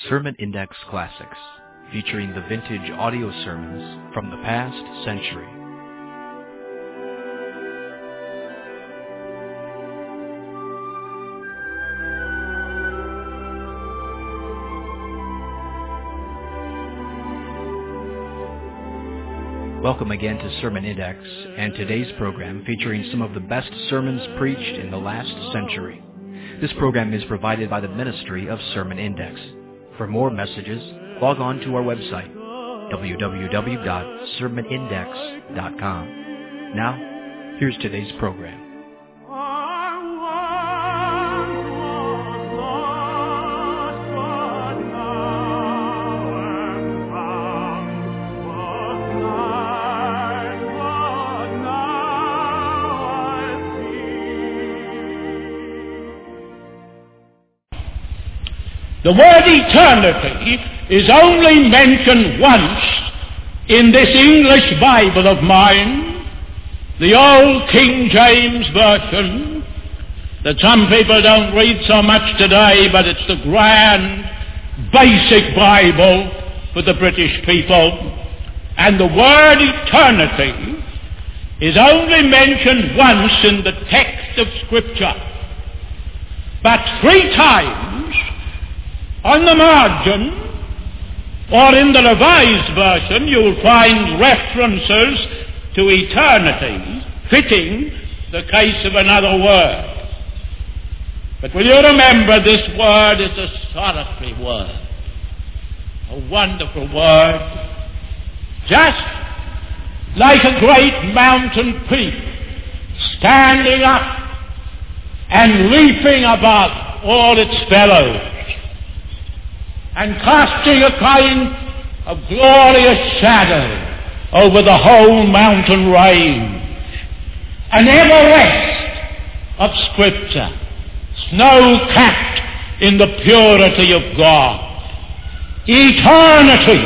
Sermon Index Classics, featuring the vintage audio sermons from the past century. Welcome again to Sermon Index, and today's program featuring some of the best sermons preached in the last century. This program is provided by the Ministry of Sermon Index. For more messages, log on to our website, www.sermonindex.com. Now, here's today's program. The word eternity is only mentioned once in this English Bible of mine, the old King James Version, that some people don't read so much today, but it's the grand, basic Bible for the British people. And the word eternity is only mentioned once in the text of Scripture, but 3 times on the margin, or in the Revised Version, you'll find references to eternity, fitting the case of another word. But will you remember, this word is a solitary word, a wonderful word, just like a great mountain peak, standing up and leaping above all its fellows, and casting a kind of glorious shadow over the whole mountain range. An everest of Scripture, snow-capped in the purity of God. Eternity.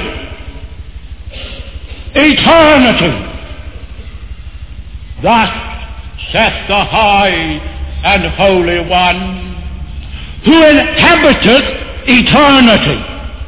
Eternity. Thus saith the High and Holy One, who inhabiteth eternity.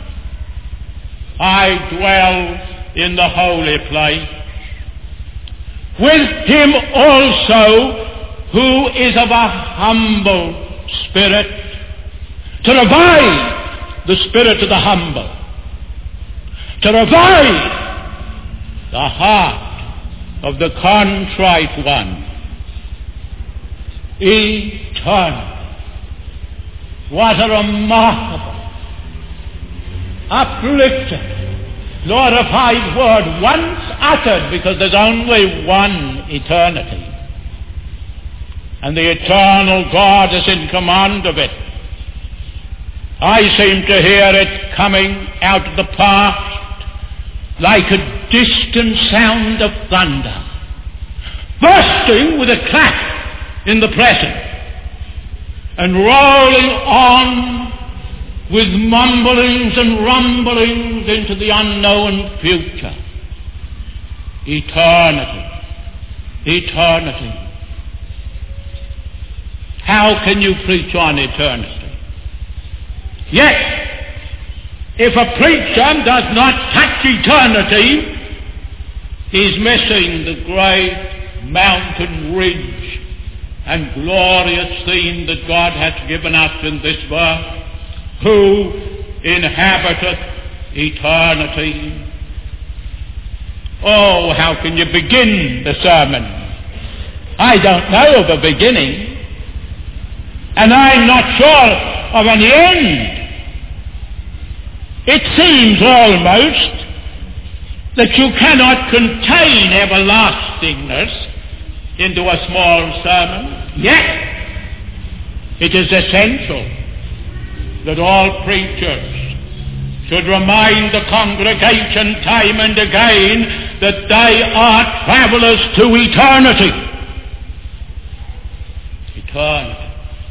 I dwell in the holy place with him also who is of a humble spirit, to revive the spirit of the humble, to revive the heart of the contrite one. Eternal. What a remarkable, uplifting, glorified word, once uttered, because there's only one eternity. And the eternal God is in command of it. I seem to hear it coming out of the past like a distant sound of thunder, bursting with a clap in the present, and rolling on with mumblings and rumblings into the unknown future. Eternity. Eternity. How can you preach on eternity? Yet, if a preacher does not touch eternity, he's missing the great mountain ridge and glorious scene that God has given us in this verse, who inhabiteth eternity. Oh, how can you begin the sermon? I don't know of a beginning, and I'm not sure of an end. It seems almost that you cannot contain everlastingness into a small sermon. Yet, it is essential that all preachers should remind the congregation time and again that they are travelers to eternity. Eternity.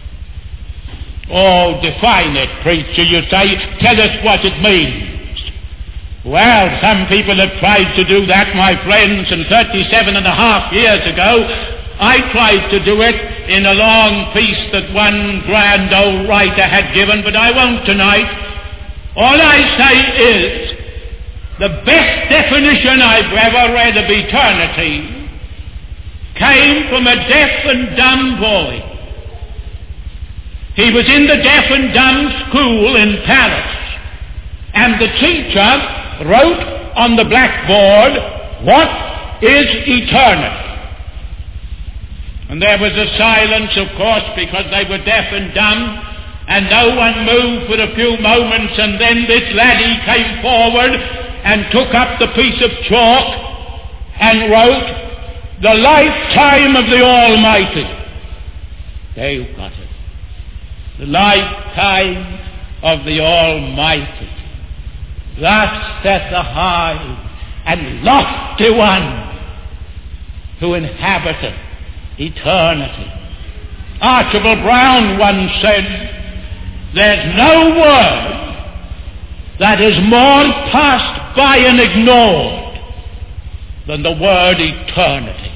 Oh, define it, preacher, you say. Tell us what it means. Well, some people have tried to do that, my friends, and 37.5 years ago, I tried to do it in a long piece that one grand old writer had given, but I won't tonight. All I say is, the best definition I've ever read of eternity came from a deaf and dumb boy. He was in the deaf and dumb school in Paris, and the teacher wrote on the blackboard, "What is eternity?" And there was a silence, of course, because they were deaf and dumb, and no one moved for a few moments, and then this laddie came forward and took up the piece of chalk and wrote, "The lifetime of the Almighty." There you've got it. The lifetime of the Almighty. Thus saith the high and lofty one who inhabiteth eternity. Archibald Brown once said, "There's no word that is more passed by and ignored than the word eternity."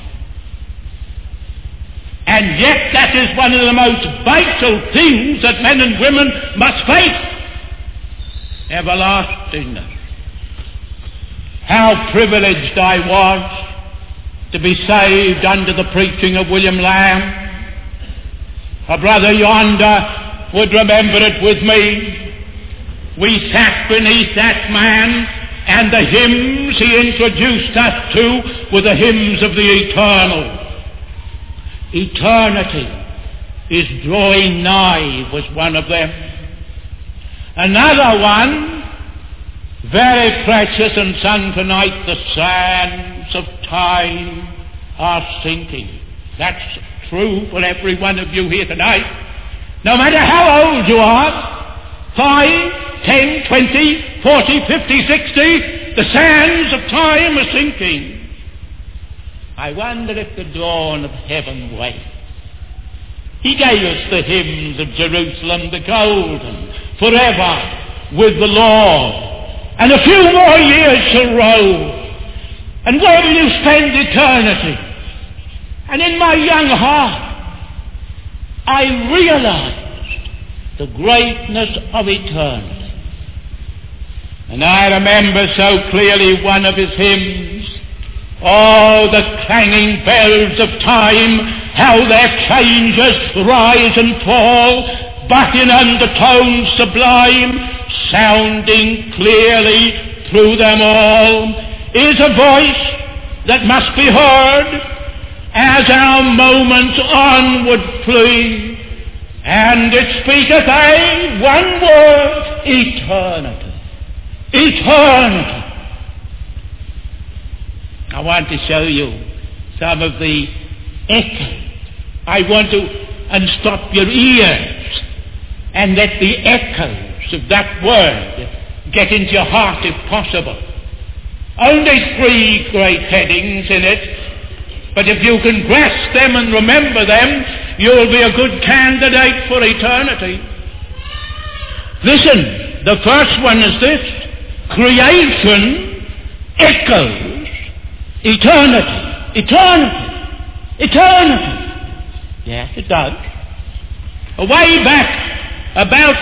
And yet that is one of the most vital things that men and women must face. Everlastingness. How privileged I was to be saved under the preaching of William Lamb. A brother yonder would remember it with me. We sat beneath that man, and the hymns he introduced us to were the hymns of the eternal. Eternity is drawing nigh was one of them. Another one, very precious and sung tonight, the sands of time are sinking. That's true for every one of you here tonight. No matter how old you are, 5, 10, 20, 40, 50, 60, the sands of time are sinking. I wonder if the dawn of heaven waits. He gave us the hymns of Jerusalem, the golden, forever with the Lord. And a few more years shall roll. And where will you spend eternity? And in my young heart, I realized the greatness of eternity. And I remember so clearly one of his hymns, "Oh, the clanging bells of time, how their changes rise and fall, but in undertones sublime, sounding clearly through them all, is a voice that must be heard as our moments onward flee, and it speaketh one word, eternity. Eternity." I want to show you some of the echoes. I want to unstop your ears and let the echoes of that word get into your heart if possible. Only 3 great headings in it, but if you can grasp them and remember them, you'll be a good candidate for eternity. Listen, the first one is this: creation echoes eternity. Eternity. Eternity. Yes, it does. Way back about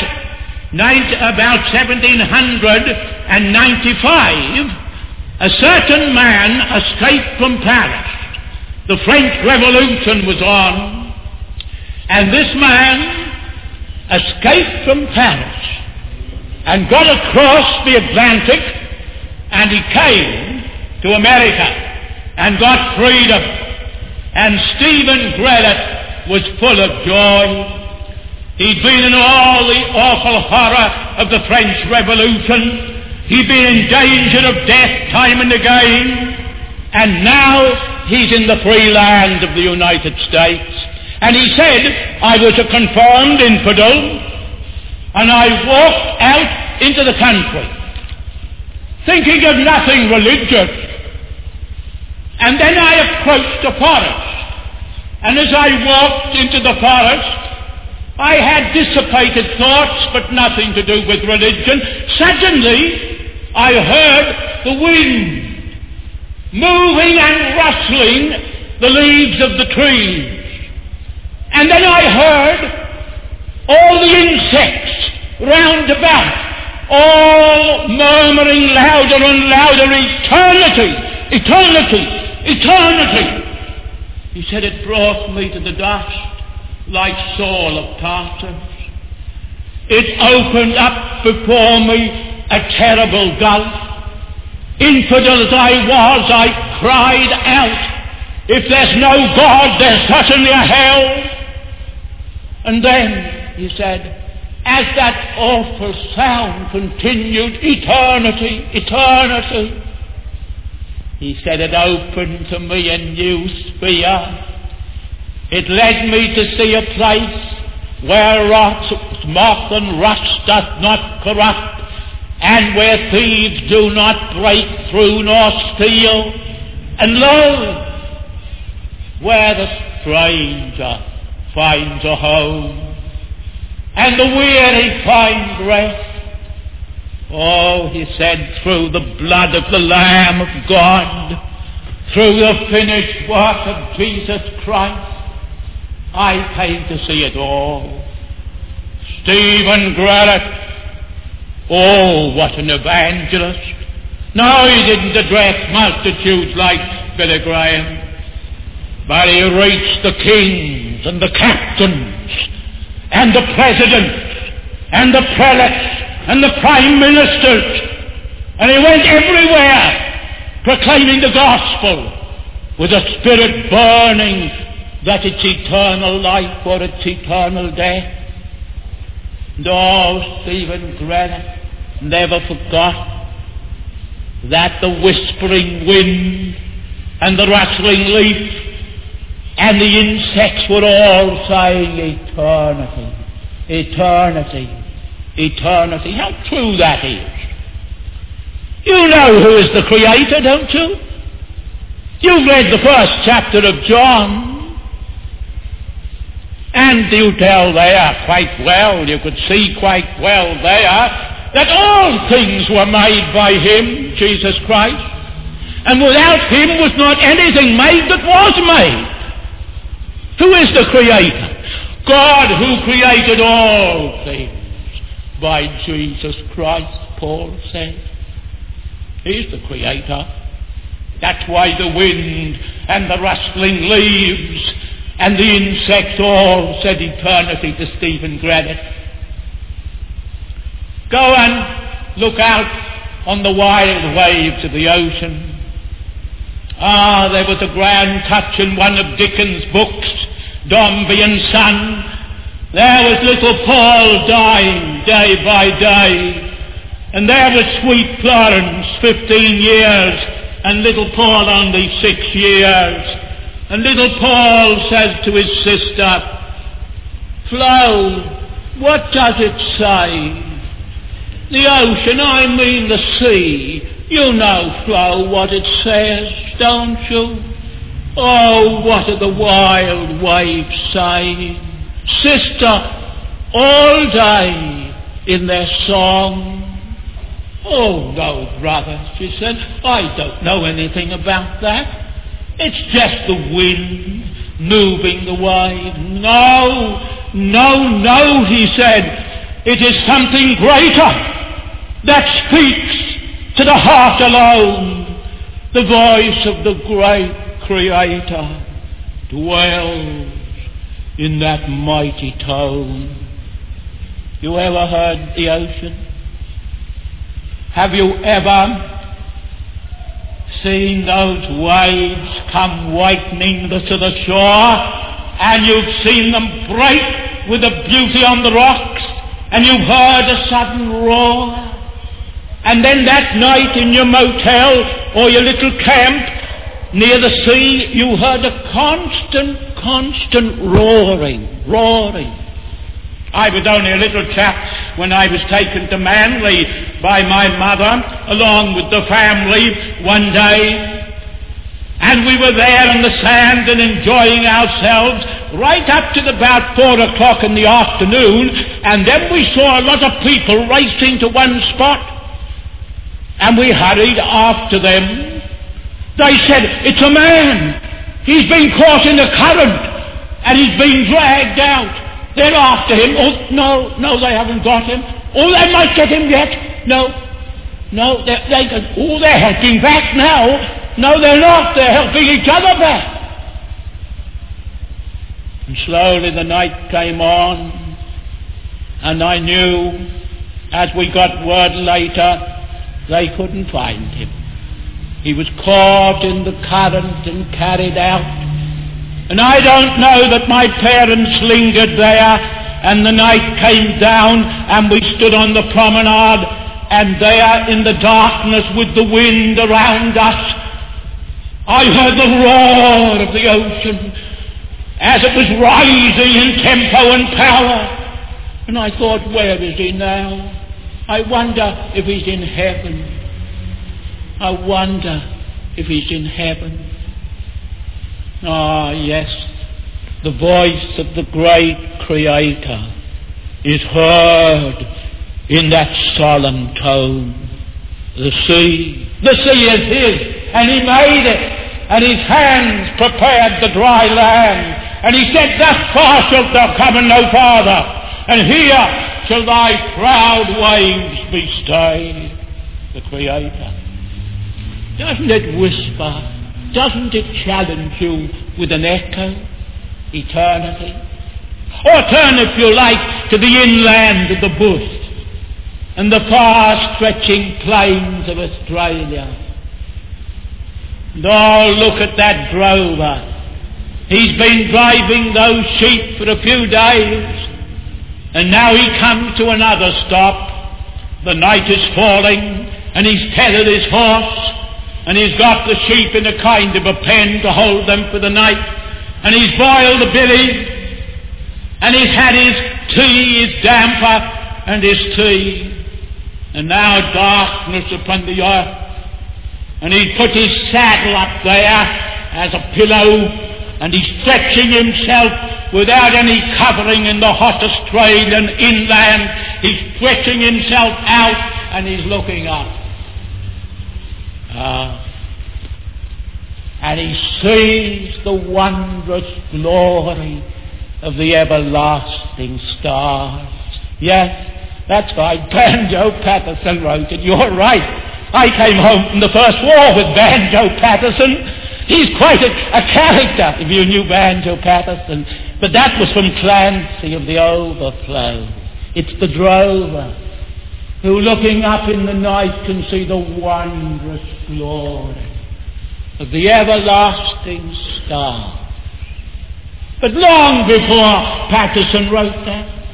1795, a certain man escaped from Paris. The French Revolution was on, and this man escaped from Paris and got across the Atlantic, and he came to America and got freedom. And Stephen Grellet was full of joy. He'd been in all the awful horror of the French Revolution. He'd been in danger of death time and again. And now he's in the free land of the United States. And he said, "I was a confirmed infidel, and I walked out into the country, thinking of nothing religious. And then I approached a forest. And as I walked into the forest, I had dissipated thoughts, but nothing to do with religion. Suddenly, I heard the wind moving and rustling the leaves of the trees. And then I heard all the insects round about, all all murmuring louder and louder, eternity, eternity, eternity. He said, it brought me to the dust like Saul of Tarsus. It opened up before me a terrible gulf. Infidel as I was, I cried out, if there's no God, there's certainly a hell. And then, he said, as that awful sound continued, eternity, eternity, he said, it opened to me a new sphere. It led me to see a place where moth and rust doth not corrupt, and where thieves do not break through nor steal. And lo, where the stranger finds a home, and the weary find rest. Oh, he said, through the blood of the Lamb of God, through the finished work of Jesus Christ, I came to see it all. Stephen Grellet, oh, what an evangelist. No, he didn't address multitudes like Billy Graham, but he reached the kings and the captains and the presidents and the prelates and the prime ministers, and he went everywhere proclaiming the gospel with a spirit burning that it's eternal life or it's eternal death. And oh, Stephen Grellet never forgot that the whispering wind and the rustling leaf and the insects were all saying eternity, eternity, eternity. How true that is. You know who is the Creator, don't you? You've read the first chapter of John, and you tell there quite well, you could see quite well there, that all things were made by Him, Jesus Christ, and without Him was not anything made that was made. Who is the Creator? God, who created all things by Jesus Christ, Paul says. He's the Creator. That's why the wind and the rustling leaves and the insects all said eternity to Stephen Grellet. Go and look out on the wild waves of the ocean. Ah, there was a grand touch in one of Dickens' books, Dombey and Son. There was little Paul dying day by day, and there was sweet Florence, 15 years, and little Paul only 6 years. And little Paul says to his sister, Flo, what does it say? The ocean, I mean the sea. You know, Flo, what it says, don't you? Oh, what are the wild waves saying? Sister, all day in their song. Oh, no, brother, she said, I don't know anything about that. It's just the wind moving the wave. No, no, no, he said. It is something greater that speaks to the heart alone. The voice of the great Creator dwells in that mighty tone. You ever heard the ocean? Have you ever seen those waves come whitening to the shore, and you've seen them break with the beauty on the rocks, and you've heard a sudden roar, and then that night in your motel or your little camp near the sea, you heard a constant roaring. I was only a little chap when I was taken to Manly by my mother, along with the family, one day. And we were there on the sand and enjoying ourselves right up to about 4 o'clock in the afternoon, and then we saw a lot of people racing to one spot, and we hurried after them. They said, it's a man. He's been caught in the current, and he's been dragged out. They're after him. Oh, no, they haven't got him. Oh, they might get him yet. No, No, they're helping back now. No, they're not. They're helping each other back. And slowly the night came on, and I knew, as we got word later, they couldn't find him. He was caught in the current and carried out. And I don't know that my parents lingered there, and the night came down, and we stood on the promenade, and there in the darkness with the wind around us, I heard the roar of the ocean as it was rising in tempo and power. And I thought, where is he now? I wonder if he's in heaven. I wonder if he's in heaven. Ah, yes, the voice of the great Creator is heard in that solemn tone. The sea is his, and he made it, and his hands prepared the dry land, and he said, thus far shalt thou come and no farther, and here shall thy proud waves be stayed. The Creator. Doesn't it whisper? Doesn't it challenge you with an echo? Eternity. Or turn, if you like, to the inland of the bush and the far-stretching plains of Australia. And oh, look at that drover. He's been driving those sheep for a few days, and now he comes to another stop. The night is falling, and he's tethered his horse, and he's got the sheep in a kind of a pen to hold them for the night, and he's boiled the billy, and he's had his tea, his damper, and his tea, and now darkness upon the earth, and he's put his saddle up there as a pillow, and he's stretching himself without any covering in the hot Australian inland. He's stretching himself out, and he's looking up. And he sees the wondrous glory of the everlasting stars. Yes, that's right. Banjo Paterson wrote it. You're right. I came home from the First War with Banjo Paterson. He's quite a character, if you knew Banjo Paterson. But that was from Clancy of the Overflow. It's the drover who, looking up in the night, can see the wondrous glory of the everlasting star. But long before Paterson wrote that,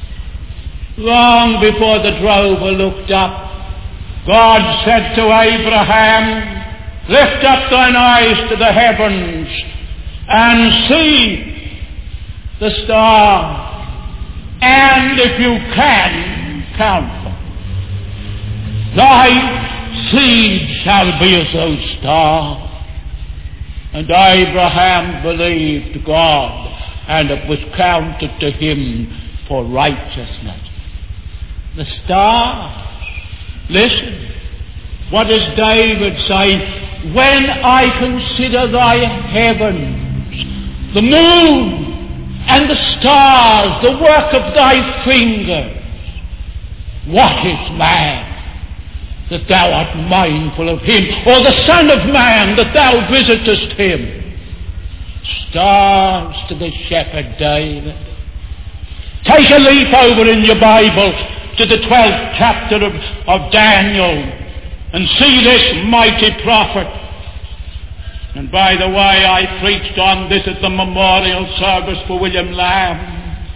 long before the drover looked up, God said to Abraham, lift up thine eyes to the heavens and see the stars, and if you can, count them. Thy seed shall be as those stars. And Abraham believed God, and it was counted to him for righteousness. The stars. Listen, what does David say? When I consider thy heavens, the moon and the stars, the work of thy fingers, what is man that thou art mindful of him, or the Son of Man that thou visitest him? Stars to the shepherd David. Take a leaf over in your Bible to the 12th chapter of Daniel and see this mighty prophet. And by the way, I preached on this at the memorial service for William Lamb.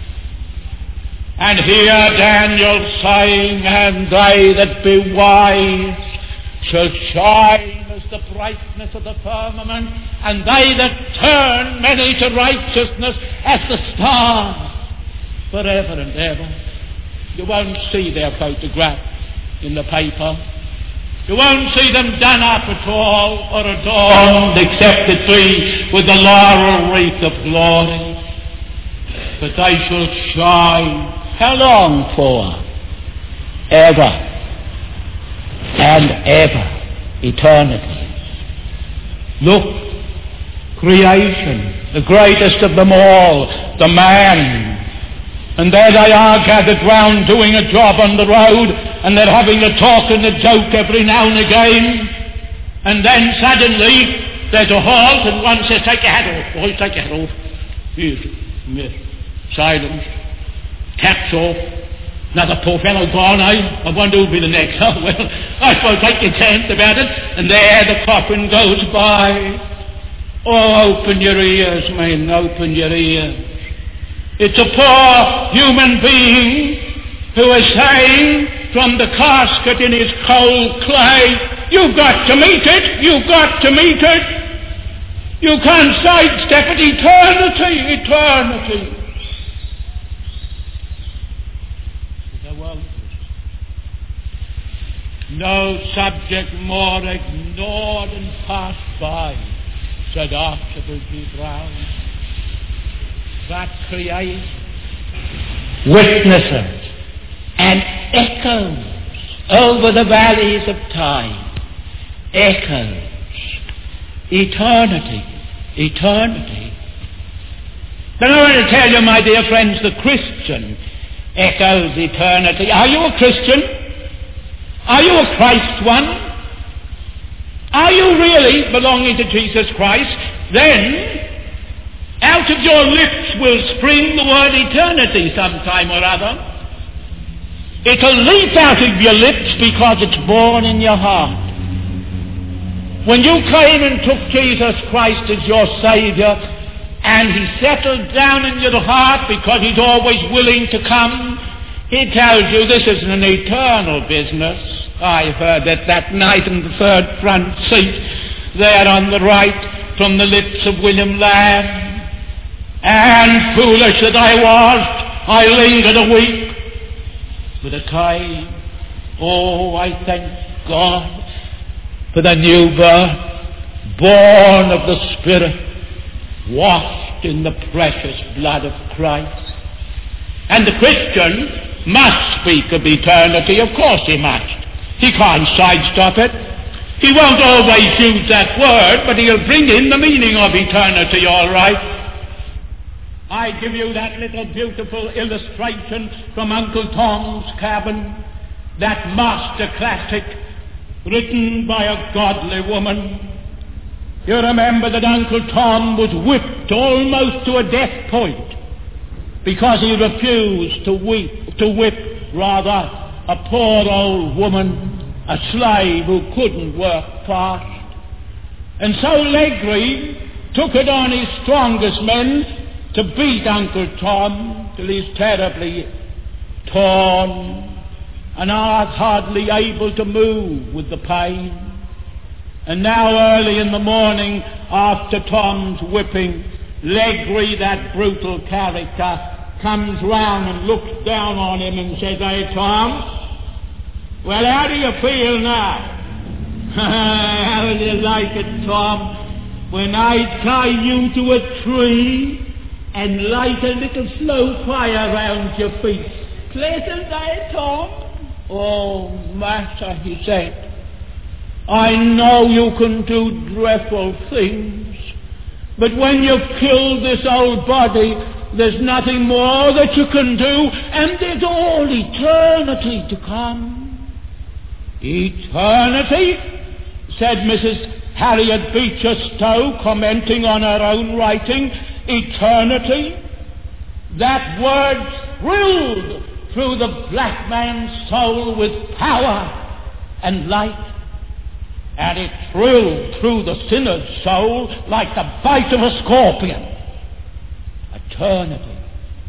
And here Daniel saying, and they that be wise shall shine as the brightness of the firmament, and they that turn many to righteousness as the stars forever and ever. You won't see their photograph in the paper. You won't see them done up at all or adorned, except it be with the laurel wreath of glory. But they shall shine. How long for? Ever and ever. Eternity. Look, creation, the greatest of them all, the man. And there they are gathered round doing a job on the road, and they're having a talk and a joke every now and again. And then suddenly there's a halt, and one says, "Take your hat off, boys, take your hat off." Yes. Silence. Caps off. Another poor fellow gone, eh? I wonder who'll be the next. Oh, well, I suppose take your chance about it. And there the coffin goes by. Oh, open your ears, men, open your ears. It's a poor human being who is saying from the casket in his cold clay, "You've got to meet it, you've got to meet it. You can't sidestep it, eternity. No subject more ignored and passed by, said Archibald B. Brown. That creates witnesses and echoes over the valleys of time. Echoes. Eternity. But I want to tell you, my dear friends, the Christian echoes eternity. Are you a Christian? Are you a Christ one? Are you really belonging to Jesus Christ? Then, out of your lips will spring the word eternity sometime or other. It'll leap out of your lips because it's born in your heart. When you came and took Jesus Christ as your Saviour, and He settled down in your heart because He's always willing to come, He tells you this is an eternal business. I heard it that night in the third front seat, there on the right, from the lips of William Lamb. And foolish that I was, I lingered a week. But it came. Oh, I thank God for the new birth, born of the Spirit, washed in the precious blood of Christ. And the Christian must speak of eternity. Of course he must. He can't sidestep it. He won't always use that word, but he'll bring in the meaning of eternity, all right. I give you that little beautiful illustration from Uncle Tom's Cabin, that master classic written by a godly woman. You remember that Uncle Tom was whipped almost to a death point because he refused to whip a poor old woman, a slave who couldn't work fast. And so Legree took it on his strongest men to beat Uncle Tom till he's terribly torn and hardly able to move with the pain. And now early in the morning, after Tom's whipping, Legree, that brutal character, comes round and looks down on him and says, "Hey, Tom, well, how do you feel now?" "How do you like it, Tom, when I tie you to a tree and light a little slow fire round your feet? Pleasant, eh, Tom?" "Oh, master," he said, "I know you can do dreadful things, but when you've killed this old body, there's nothing more that you can do, and there's all eternity to come." "Eternity?" said Mrs. Harriet Beecher Stowe, commenting on her own writing. "Eternity?" That word thrilled through the black man's soul with power and light. And it thrilled through the sinner's soul like the bite of a scorpion. Eternity.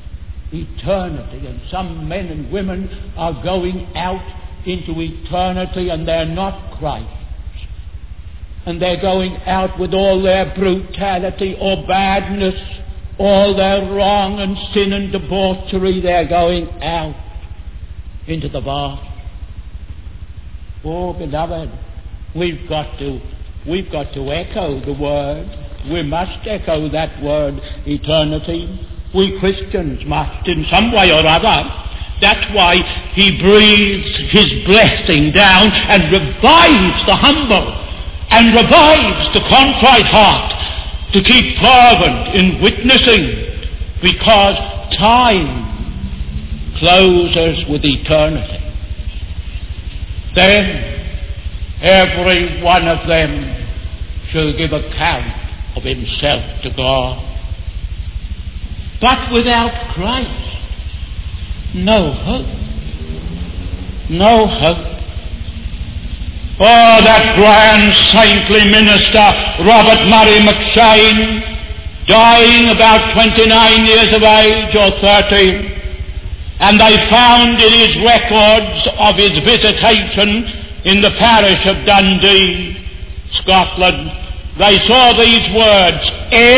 And some men and women are going out into eternity and they're not Christ. And they're going out with all their brutality or badness, all their wrong and sin and debauchery. They're going out into the vast. Oh, beloved, we've got to echo the word. We must echo that word, eternity. We Christians must, in some way or other. That's why He breathes His blessing down and revives the humble and revives the contrite heart to keep fervent in witnessing, because time closes with eternity. Then every one of them shall give account of himself to God. But without Christ, no hope. No hope. Oh, that grand saintly minister, Robert Murray McCheyne, dying about 29 years of age or 30, and they found in his records of his visitation in the parish of Dundee, Scotland, they saw these words,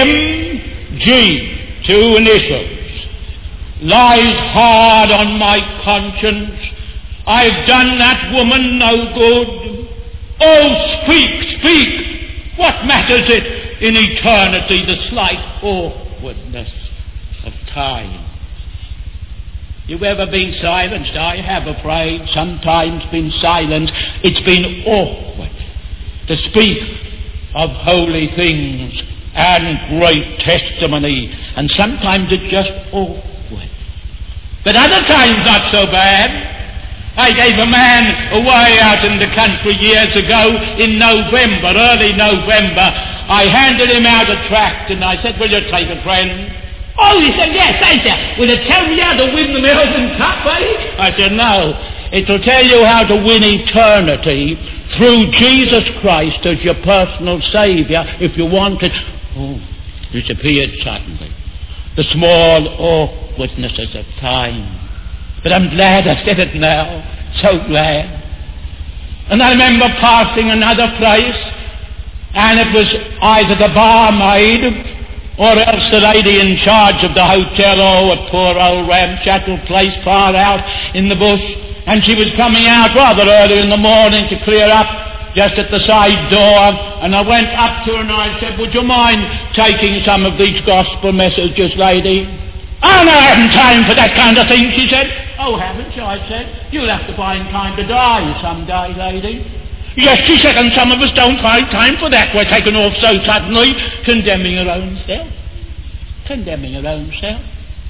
M.G., 2 initials, lies hard on my conscience. I've done that woman no good. Oh, speak, speak. What matters it in eternity, the slight awkwardness of time? You ever been silenced? I have, afraid. Sometimes been silenced. It's been awkward to speak of holy things and great testimony, and sometimes it's just awkward. But other times not so bad. I gave a man away out in the country years ago in November, early November. I handed him out a tract and I said, will you take it, friend? Oh, he said, yes, thank you. Will it tell me how to win the Melbourne Cup, eh? I said, no. It'll tell you how to win eternity through Jesus Christ as your personal Saviour, if you want it. Oh, disappeared suddenly. The small awkwardnesses of time. But I'm glad I said it now. So glad. And I remember passing another place, and it was either the barmaid or else the lady in charge of the hotel, a poor old ramshackle place far out in the bush, and she was coming out rather early in the morning to clear up just at the side door, and I went up to her and I said, would you mind taking some of these gospel messages, lady? Oh, no, I haven't time for that kind of thing, she said. Oh, haven't you? I said. You'll have to find time to die some day, lady. Yes, she said, and some of us don't find time for that. We're taken off so suddenly, condemning our own self. Condemning our own self.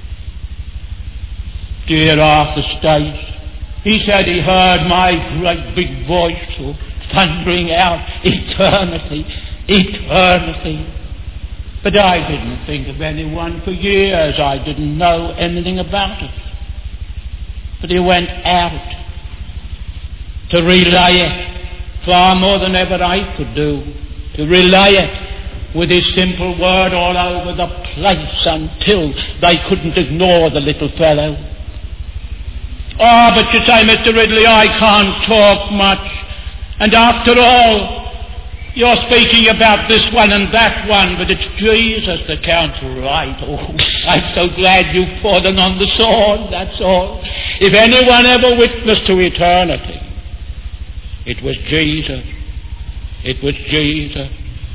Dear Arthur Stace, he said he heard my great big voice thundering out, eternity, eternity. But I didn't think of anyone for years. I didn't know anything about it. But he went out to relay it far more than ever I could do, to relay it with his simple word all over the place until they couldn't ignore the little fellow. Oh, but you say, Mr. Ridley, I can't talk much. And after all, you're speaking about this one and that one, but it's Jesus that counts, right? Oh, I'm so glad you've fallen on the sword, that's all. If anyone ever witnessed to eternity, it was Jesus. It was Jesus.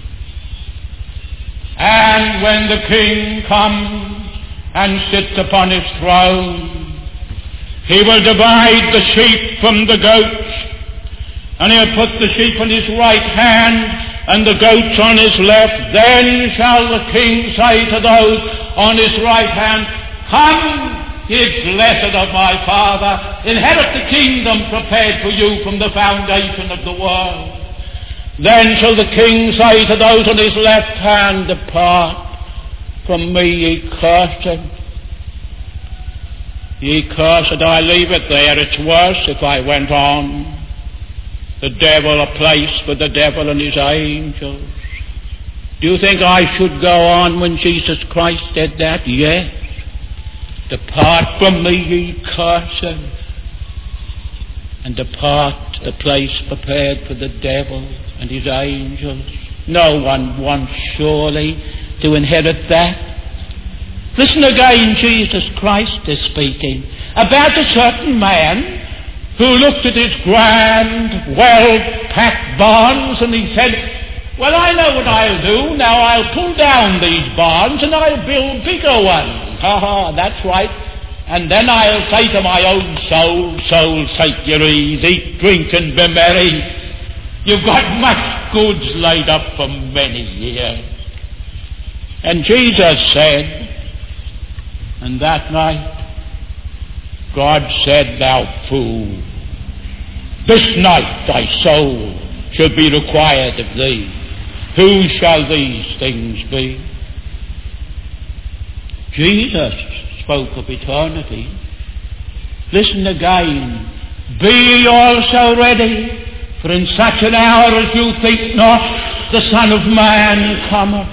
And when the King comes and sits upon his throne, he will divide the sheep from the goats, and he'll put the sheep on his right hand and the goats on his left. Then shall the King say to those on his right hand, come, ye blessed of my Father, inherit the kingdom prepared for you from the foundation of the world. Then shall the King say to those on his left hand, depart from me, ye cursed. Ye cursed, I leave it there. It's worse if I went on. The devil, a place for the devil and his angels. Do you think I should go on when Jesus Christ said that? Yes. Depart from me, ye cursed, and depart to the place prepared for the devil and his angels. No one wants surely to inherit that. Listen again, Jesus Christ is speaking about a certain man who looked at his grand, well-packed barns, and he said, well, I know what I'll do. Now I'll pull down these barns and I'll build bigger ones. That's right. And then I'll say to my own soul, soul, take your ease, eat, drink, and be merry. You've got much goods laid up for many years. And Jesus said, and that night, God said, "Thou fool, this night thy soul shall be required of thee. Who shall these things be?" Jesus spoke of eternity. Listen again. "Be ye also ready, for in such an hour as you think not, the Son of Man cometh."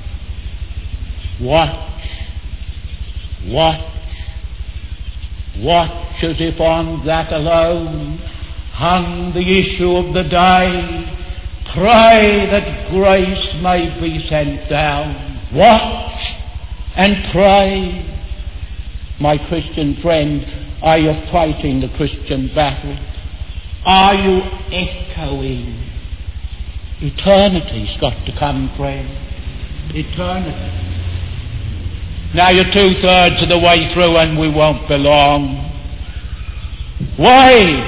Watch as if on that alone hung the issue of the day. Pray that grace may be sent down. Watch and pray. My Christian friend, are you fighting the Christian battle? Are you echoing? Eternity's got to come, friend. Eternity. Now you're 2/3 of the way through and we won't be long. Why?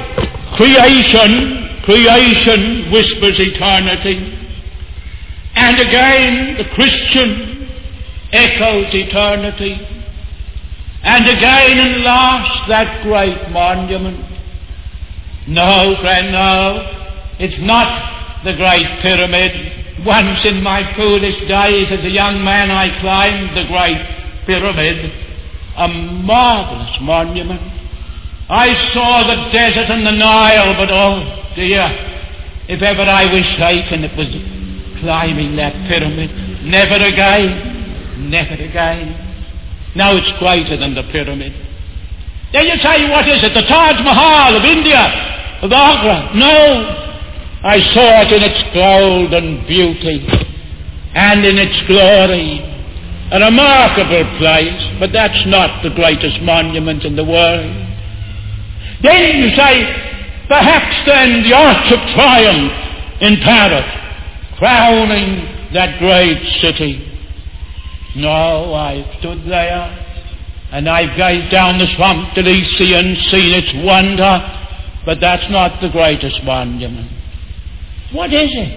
Creation whispers eternity. And again the Christian echoes eternity. And again and last that great monument. No, friend, no. It's not the Great Pyramid. Once in my foolish days as a young man I climbed the Great Pyramid, a marvellous monument. I saw the desert and the Nile, but oh dear, if ever I was shaken it was climbing that pyramid. Never again, never again. Now it's greater than the pyramid. Then you say, what is it? The Taj Mahal of India, of Agra? No, I saw it in its golden beauty and in its glory. A remarkable place, but that's not the greatest monument in the world. Then you say, perhaps then the Arch of Triumph in Paris, crowning that great city. No, I've stood there and I've gazed down the Champs Elysees and seen its wonder, but that's not the greatest monument. What is it?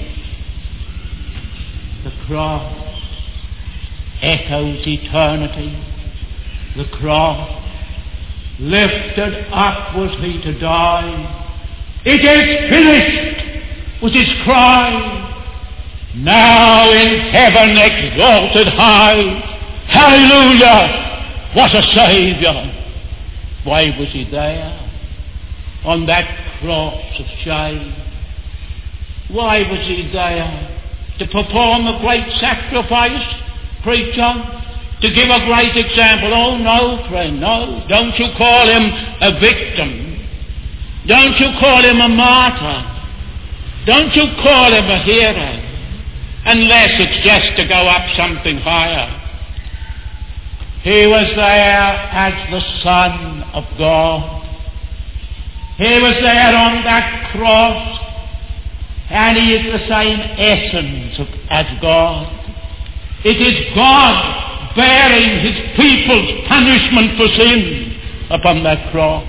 The cross echoes eternity. The cross, lifted up was he to die. "It is finished," was his cry. Now in heaven exalted high, hallelujah, what a Saviour. Why was he there on that cross of shame? Why was he there? To perform a great sacrifice, preacher? To give a great example? Oh no, friend, no. Don't you call him a victim. Don't you call him a martyr. Don't you call him a hero. Unless it's just to go up something higher. He was there as the Son of God. He was there on that cross, and he is the same essence as God. It is God bearing his people's punishment for sin upon that cross.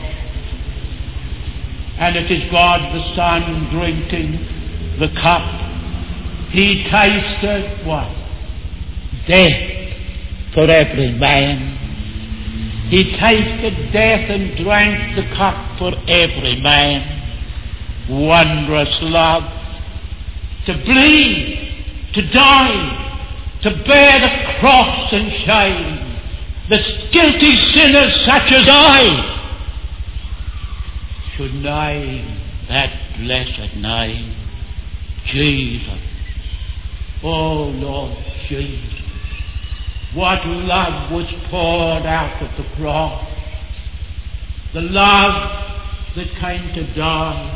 And it is God the Son drinking the cup. He tasted what? Death for every man. He tasted death and drank the cup for every man. Wondrous love. To bleed, to die, to bear the cross and shame. The guilty sinners such as I should name that blessed name. Jesus. Oh Lord Jesus. What love was poured out at the cross. The love that came to die.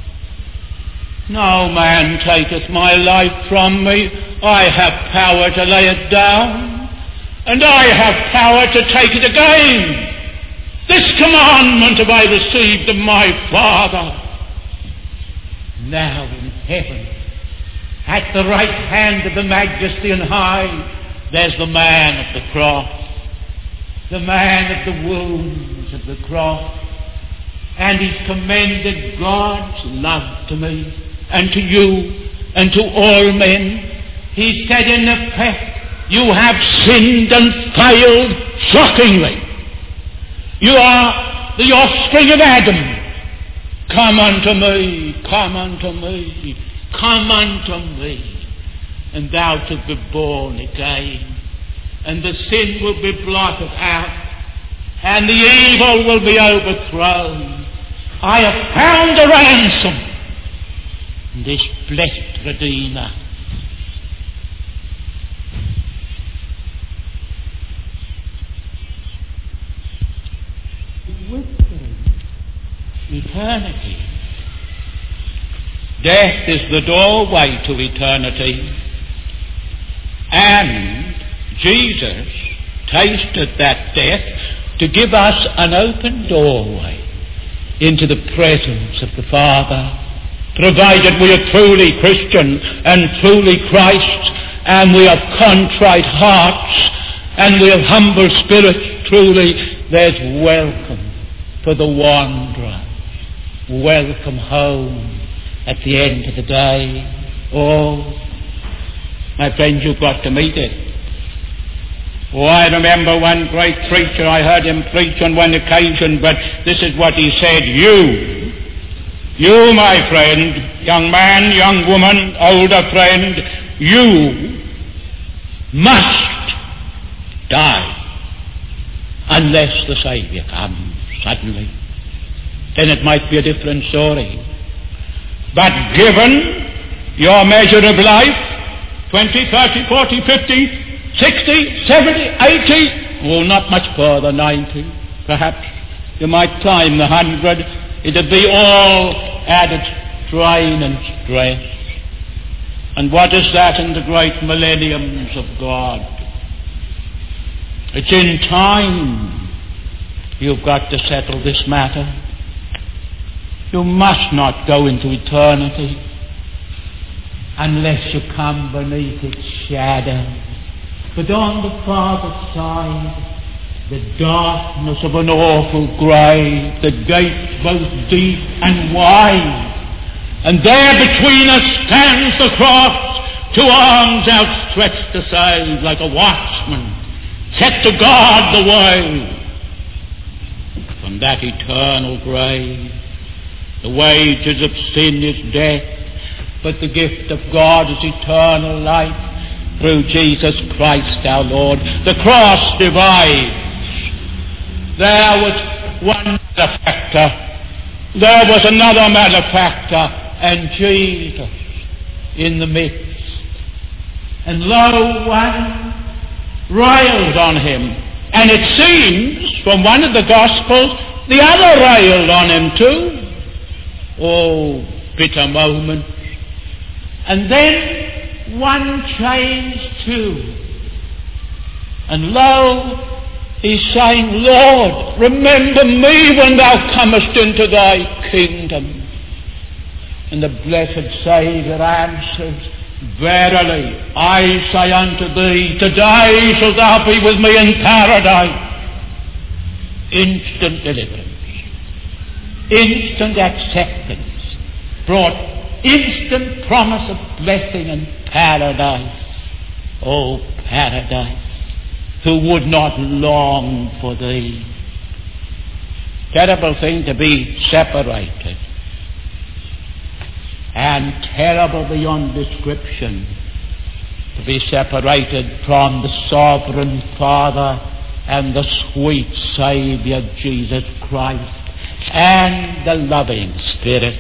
No man taketh my life from me. I have power to lay it down, and I have power to take it again. This commandment have I received of my Father. Now in heaven, at the right hand of the Majesty and High, there's the man of the cross, the man of the wounds of the cross, and he's commended God's love to me and to you and to all men. He said in effect, you have sinned and failed shockingly. You are the offspring of Adam, come unto me, come unto me, come unto me, and thou shalt be born again, and the sin will be blotted out, and the evil will be overthrown. I have found a ransom, this blessed Redeemer. Eternity. Death is the doorway to eternity, and Jesus tasted that death to give us an open doorway into the presence of the Father, provided we are truly Christian and truly Christ, and we have contrite hearts and we have humble spirits. Truly there's welcome for the wanderer, welcome home at the end of the day. Oh, my friends, you've got to meet it. Oh, I remember one great preacher, I heard him preach on one occasion, but this is what he said: you, my friend, young man, young woman, older friend, you must die unless the Saviour comes suddenly. Then it might be a different story. But given your measure of life, 20, 30, 40, 50, 60, 70, 80, well, not much further, 90, perhaps. You might climb the 100. It'd be all added strain and stress. And what is that in the great millenniums of God? It's in time you've got to settle this matter. You must not go into eternity unless you come beneath its shadow. But on the farther side, the darkness of an awful grave, the gates both deep and wide, and there between us stands the cross, 2 arms outstretched to save, like a watchman set to guard the way from that eternal grave. The wages of sin is death, but the gift of God is eternal life through Jesus Christ our Lord. The cross divides. There was one malefactor, there was another malefactor, and Jesus in the midst. And lo, one railed on him, and it seems from one of the Gospels the other railed on him too. Oh, bitter moment. And then one changed too. And lo, he's saying, Lord, remember me when thou comest into thy kingdom. And the blessed Saviour answers, verily, I say unto thee, today shalt thou be with me in paradise. Instant deliverance. Instant acceptance, brought instant promise of blessing and paradise. Oh, paradise, who would not long for thee? Terrible thing to be separated, and terrible beyond description to be separated from the sovereign Father and the sweet Saviour Jesus Christ and the loving Spirit.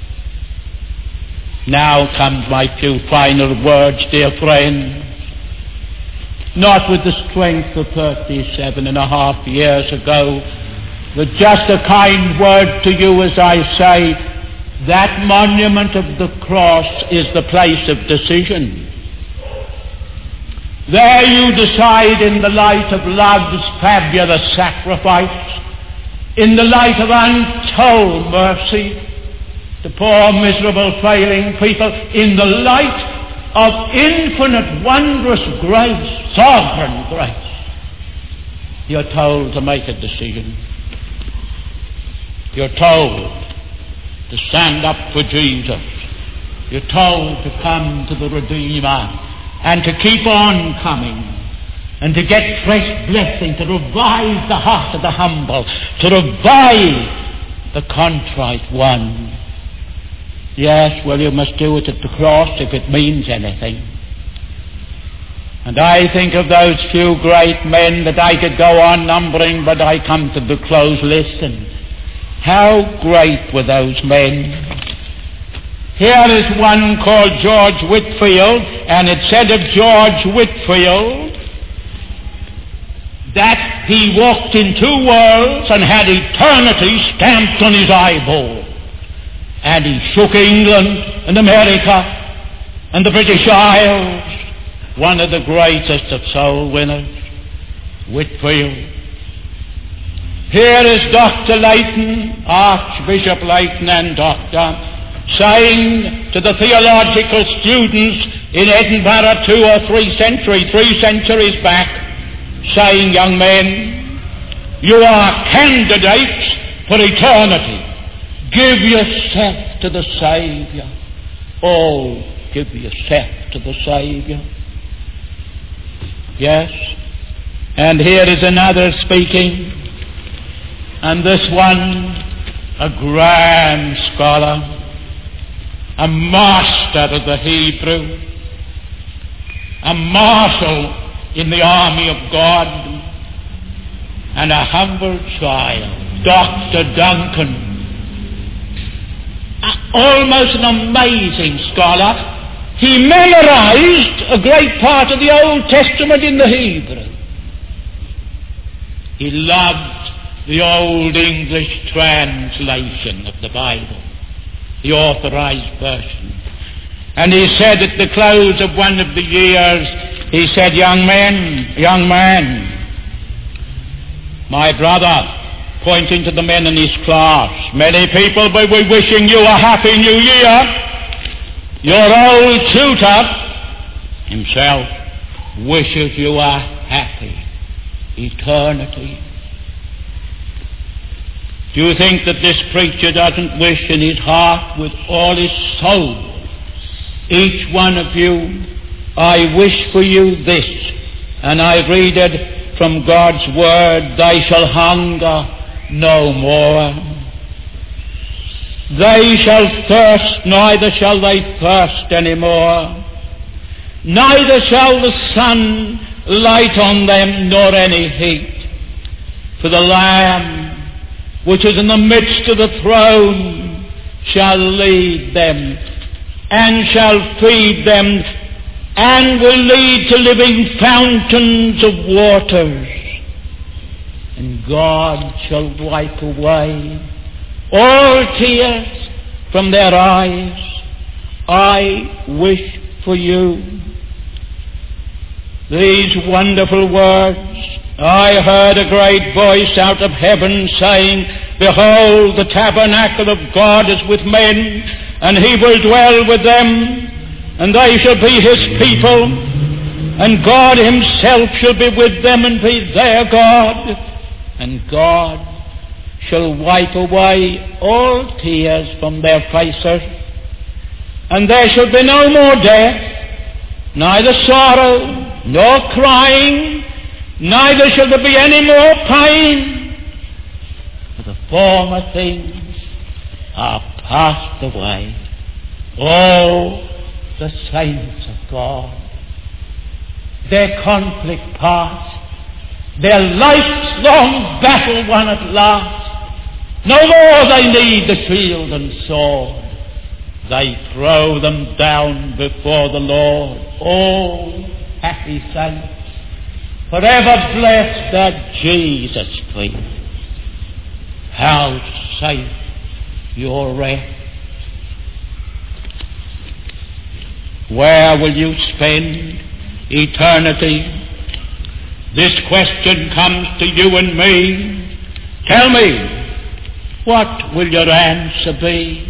Now comes my few final words, dear friends, not with the strength of 37.5 years ago, but just a kind word to you as I say, that monument of the cross is the place of decision. There you decide in the light of love's fabulous sacrifice, in the light of untold mercy to poor, miserable, failing people, in the light of infinite, wondrous grace, sovereign grace. You're told to make a decision. You're told to stand up for Jesus. You're told to come to the Redeemer and to keep on coming and to get fresh blessing, to revive the heart of the humble, to revive the contrite one. Yes, well, you must do it at the cross if it means anything. And I think of those few great men that I could go on numbering, but I come to the close. Listen, how great were those men? Here is one called George Whitefield, and it said of George Whitefield that he walked in two worlds and had eternity stamped on his eyeball. And he shook England and America and the British Isles. One of the greatest of soul winners, Whitefield. Here is Dr. Leighton, Archbishop Leighton and Doctor, saying to the theological students in Edinburgh 2 or 3 centuries back, saying, young men, you are candidates for eternity. Give yourself to the Saviour. Oh, give yourself to the Saviour. Yes. And here is another speaking, and this one, a grand scholar, a master of the Hebrew, a marshal in the army of God, and a humble child, Dr. Duncan, almost an amazing scholar. He memorized a great part of the Old Testament in the Hebrew. He loved the Old English translation of the Bible, the Authorized Version. And he said at the close of one of the years, he said, young man, my brother, pointing to the men in his class, many people will be wishing you a happy new year. Your old tutor himself wishes you a happy eternity. Do you think that this preacher doesn't wish in his heart with all his soul? Each one of you, I wish for you this, and I read it from God's word, they shall hunger no more. They shall thirst, neither shall they thirst any more. Neither shall the sun light on them, nor any heat. For the Lamb, which is in the midst of the throne, shall lead them, and shall feed them, and will lead to living fountains of waters. And God shall wipe away all tears from their eyes. I wish for you. These wonderful words, I heard a great voice out of heaven saying, behold, the tabernacle of God is with men, and he will dwell with them, and they shall be his people, and God himself shall be with them and be their God, and God shall wipe away all tears from their faces, and there shall be no more death, neither sorrow, nor crying, neither shall there be any more pain, for the former things are passed away. Oh, the saints of God, their conflict past, their life's long battle won at last. No more they need the shield and sword. They throw them down before the Lord. Oh, happy saints, forever blessed at Jesus' feet. How safe your rest. Where will you spend eternity? This question comes to you and me. Tell me, what will your answer be?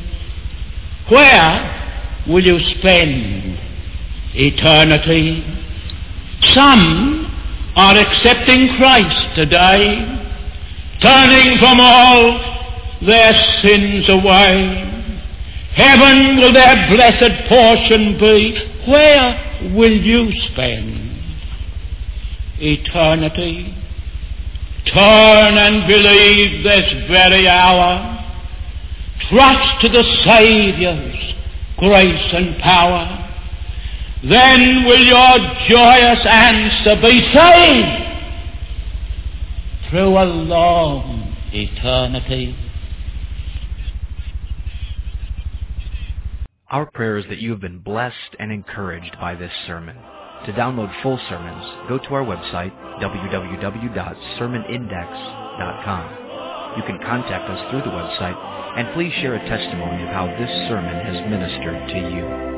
Where will you spend eternity? Some are accepting Christ today, turning from all their sins away. Heaven will their blessed portion be. Where will you spend eternity. Turn and believe this very hour. Trust to the Saviour's grace and power. Then will your joyous answer be saved through a long eternity. Our prayer is that you have been blessed and encouraged by this sermon. To download full sermons, go to our website, www.sermonindex.com. You can contact us through the website, and please share a testimony of how this sermon has ministered to you.